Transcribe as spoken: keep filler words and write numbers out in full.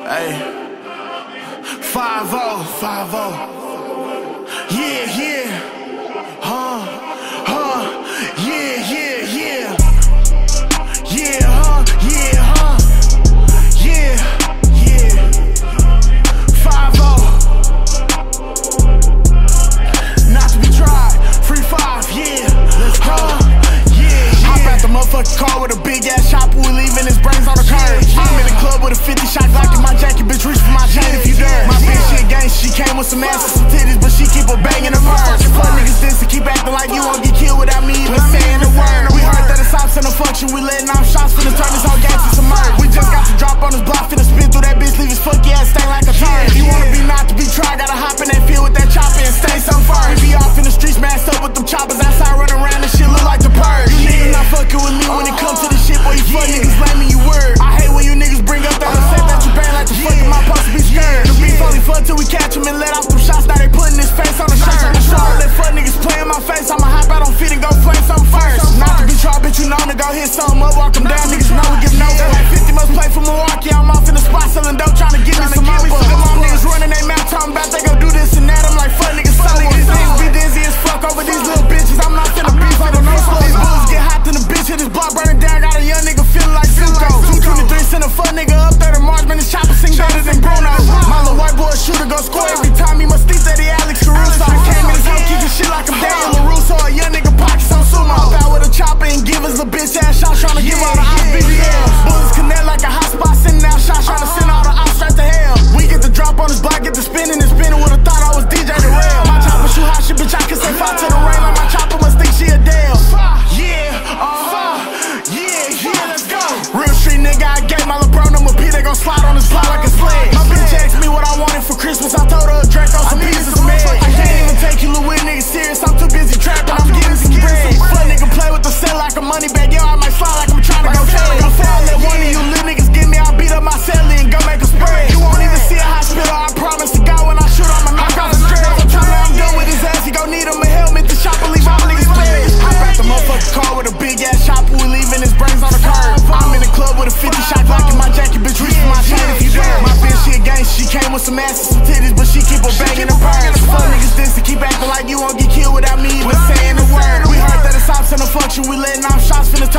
Hey, five oh, five oh. Yeah, yeah. Huh, huh. Yeah, yeah, yeah. Yeah, huh, yeah, huh. Yeah, yeah. five oh. Not to be tried. Free five, yeah. Let's go. Huh, yeah, yeah. Hop out the motherfucking car with a big ass chopper. We leaving his brains on the curb. I'm in the club with a fifty shot Glock in my jacket. Bitch, reach for my chain if you dare. My bitch, she a gang, she came with some ass and some titties, but she keep her banging her purse. Fuck niggas this to keep acting like you won't get killed without me even saying a word. We heard that it's ops in the function. We letting off shots finna turn this whole gang to some murder. We just got to drop on his block, finna spin through that bitch, leave his funky ass stain like a turd. If you wanna be not to be tried, gotta hop in that field with that chopper and stay some first. We be off in the streets, masked up with them choppers outside running around. This shit look like the purge. You niggas not fucking with me when it comes to this shit, boy. You fuck niggas lame and you word. I hate when you niggas bring up that say that you bang like the fuck am I supposed to be scared? The beef only fun till we catch him and let off them shots. Now they putting his face on the shirt. Let fuck niggas play in my face. I'ma hop out on feet and go flame something first. Not to be tried, bitch, you know to go hit something up, walk them down. Niggas know we give no fuck. Like fifty must play for Milwaukee. I'm off in the spot selling dope, trying to get me some more. Them all niggas running they mouth talking about they gon' do this and that. I'm like fuck niggas, fuck niggas. Niggas be dizzy as fuck over these little bitches. I'm not finna beef with them. These bullets get hot in the bitch, hit his block burning down. Got a young nigga feeling like Zuko. two twenty-three send a fuck nigga up there to March, man, this chopper sing better than Bruno. My little white boy shooter go score every time. He must think that he Alex Caruso. I came in his house kicking shit like I'm Daniel LaRusso. A young nigga pockets on sumo. Hop out with a chopper and give us a bitch ass shot, trying to give all the ops B B Ls. Bullets connect like a hot spot, sending out shots, trying to send all the ops straight to hell. We get the drop on his block, get the spinning and spinning. Would've thought I was D J the rail. My chopper shoot hot shit, bitch, I can say five to the rail. Like my chopper must think she a Dale. Yeah, uh-huh. Yeah, yeah, let's go. Real street nigga, I gave my little bro number P. They gon' slide on his block like a sled. My bitch asked me what I wanted for Christmas. I told her a Draco, some pieces of meds. I can't even take you little weird niggas serious. I'm too busy trapping, I'm getting some bread. Fuck nigga play with the cell like a money bag. Yo, I might fly like I'm trying to go fed. Go fall, let one of you little niggas get me. I'll beat up my celly and go make a spread. You won't even see a hospital, I promise to God when I shoot, I'ma knock out his dread. I'm trying to I'm done with his ass, he gon' need him a helmet. The chopper leave all niggas fed. I back the motherfucking car with a big ass chopper. We leaving his brains on the curb. I'm in the club with a fifty shot Glock in my jacket. Bitch, reach for my chain if you dare. My bitch, she a gang, she came with some ass and some titties, but she keep her banging her purse. Fuck niggas this to keep acting like you won't get killed without me even saying a word. We heard that it's ops in the function. We letting off shots finna turn